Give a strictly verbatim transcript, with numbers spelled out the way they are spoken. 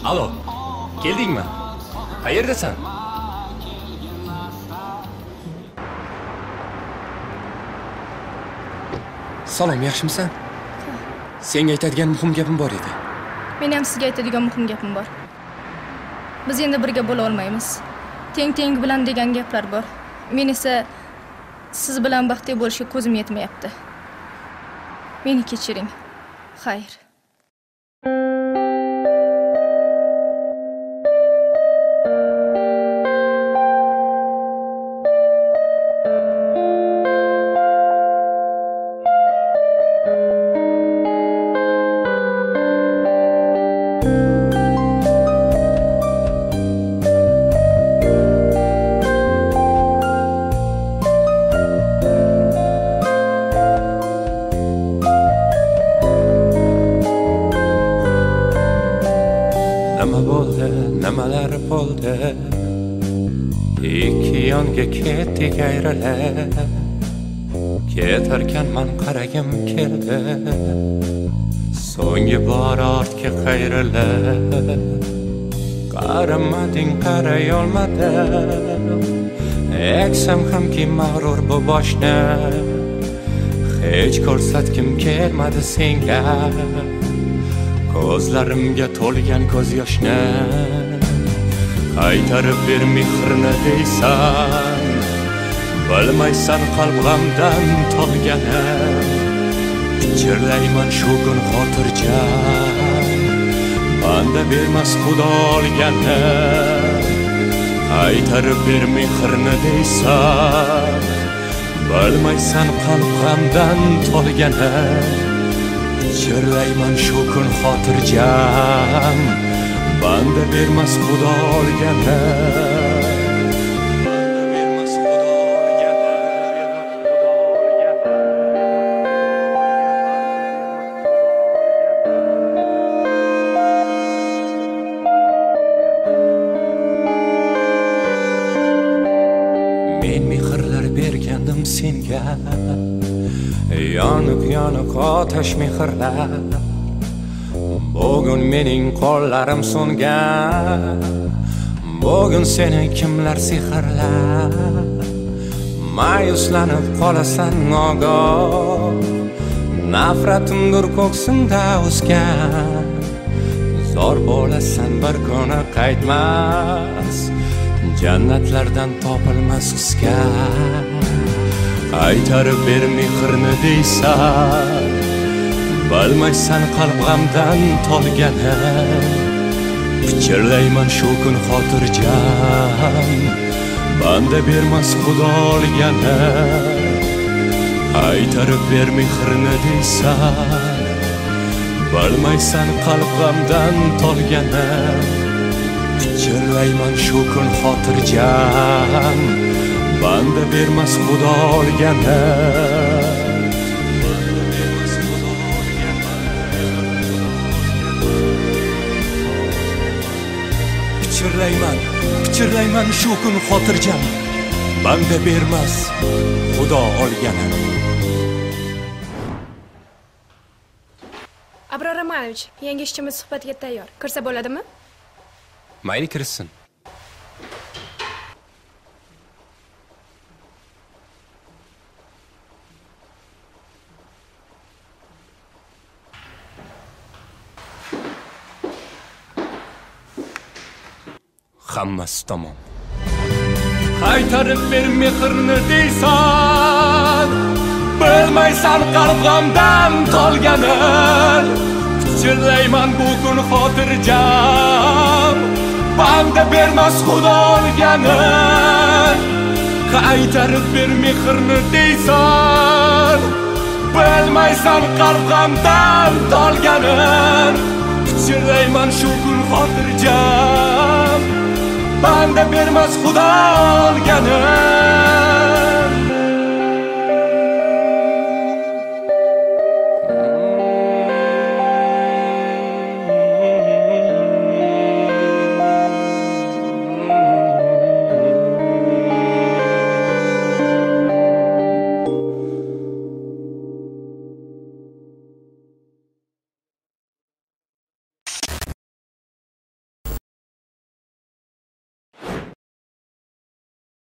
Alo, keldingmi? Qayerdasan? Salom, yaxshimisan? Senga aytadigan muhim gapim bor edi. Men ham sizga aytadigan muhim gapim bor. Biz endi birga bo'la olmaymiz. Teng-teng bilan degan gaplar bor. Men esa siz bilan baxtli bo'lishga ko'zim yetmayapti. Meni kechiring. Xayr. Nimalar bo'ldi? Ikki yonga ketdik ayrilib, ketarkanman qaragim keldi. So'nggi bor ortga qayrilib, qaramading, qaray olmadim. Eksam hamki mag'rur bu boshni, hech ko'rsatgim kelmadi senga. Ko'zlarimga to'lgan ko'z yoshni qaytarib ber mehrni deysan. Bilmaysan qalbimdan to'lgani, pichirlayman shu kun xotirjam. Banda bermas xudo olgani, qaytarib ber mehrni deysan. Bilmaysan qalbimdan to'lgani, pichirlayman shu kun xotirjam. Banda bermas xudo olgani. Men mehrlar bergandim senga, yoniq yoniq otash mehrlar. Bugun mening qo'llarim so'ngan, bugun seni kimlar sehrlar. Ma'yuslanib qolasan nogoh, nafratimdir ko'ksimda o'sgan. Zor bo'lasan bir kuni qaytmas, jannatlardan topilmas hisga. Qaytarib ber mehrni deysan. Bilmaysan qalbimdan to'lgani, pichirlayman shu kun xotirjam. Banda bermas xudo olgani, qaytarib ber mehrni deysan. Bilmaysan qalbimdan to'lgani, pichirlayman shu kun xotirjam. Banda bermas xudo olgani. Pichirlayman, pichirlayman shu kun xotirjam. Banda bermas xudo olgani. Abror Romanovich, yangi ishchimiz suhbatga tayyor. Kirsa bo'ladimi? Mayli, kirsin. Hammasi tamom. Qaytarib ber mehrni deysan. Bilmaysan qalbimdan to'lgani, pichirlayman bu kun xotirjam. Banda bermas xudo olgani, qaytarib ber mehrni deysan. Bilmaysan qalbimdan to'lgani, pichirlayman shu kun xotirjam. Banda bermas xudo olgani.